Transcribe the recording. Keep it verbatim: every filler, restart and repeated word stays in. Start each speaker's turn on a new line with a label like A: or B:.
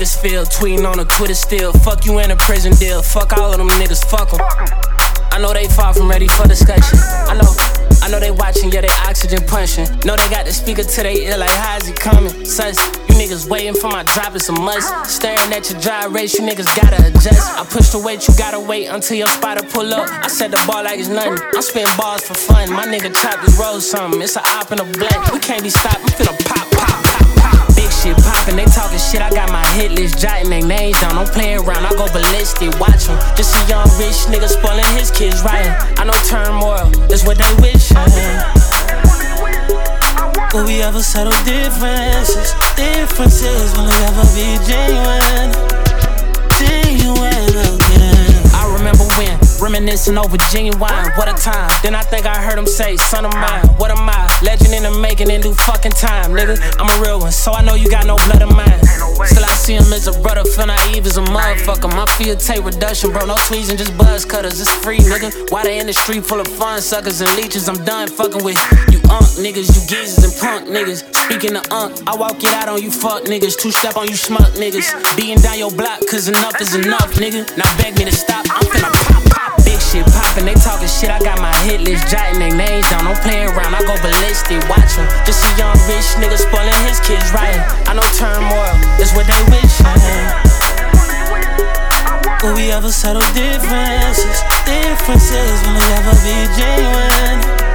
A: Huddersfield, tweeting on a Twitter still. Fuck you in a prison deal. Fuck all of them niggas, fuck them. I know they far from ready for discussion. I know, I know they watching, yeah, they oxygen punching. Know they got the speaker to they ear like, how's he coming? Sus, you niggas waiting for my drop, it's a must. Staring at your dry race, you niggas gotta adjust. I push the weight, you gotta wait until your spotter pull up. I set the ball like it's nothing. I'm spitting balls for fun. My nigga chop this roll something. It's a op in a blunt. We can't be stopped. I'm finna pop, pop, pop, pop. Big shit poppin', they talking shit. I got my hit list, jotting their names down. I'm playing around, I go ballistic. Watch them. Just a young rich nigga spoiling his kids right. I know turmoil, that's what they wish. Will we ever settle differences? Differences will ever be genuine. Genuine again. I remember when, reminiscing over genuine. What a time. Then I think I heard him say, son of mine, what am I? Legend in the making and do fucking time, nigga. I'm a real one, so I know you got no blood of mine. Still I see him as a brother, feel naive as a motherfucker. My field tape reduction, bro, no tweezing, just buzz cutters. It's free, nigga. Why they in the street full of fun suckers and leeches? I'm done fucking with you unk niggas, you geezers and punk niggas. Speaking of unk, I walk it out on you fuck niggas. Two step on you schmuck niggas. Beating down your block, cause enough is enough, nigga. Now beg me to stop, I'm finna pop, pop. Big shit poppin', they talking shit. I got my hit list, jotting their names down. Don't play around, I go ballistic. Watch them. Just a young rich nigga spoiling his kids right. I know turmoil, that's what they wish. Will we ever settle differences? Differences will ever be genuine.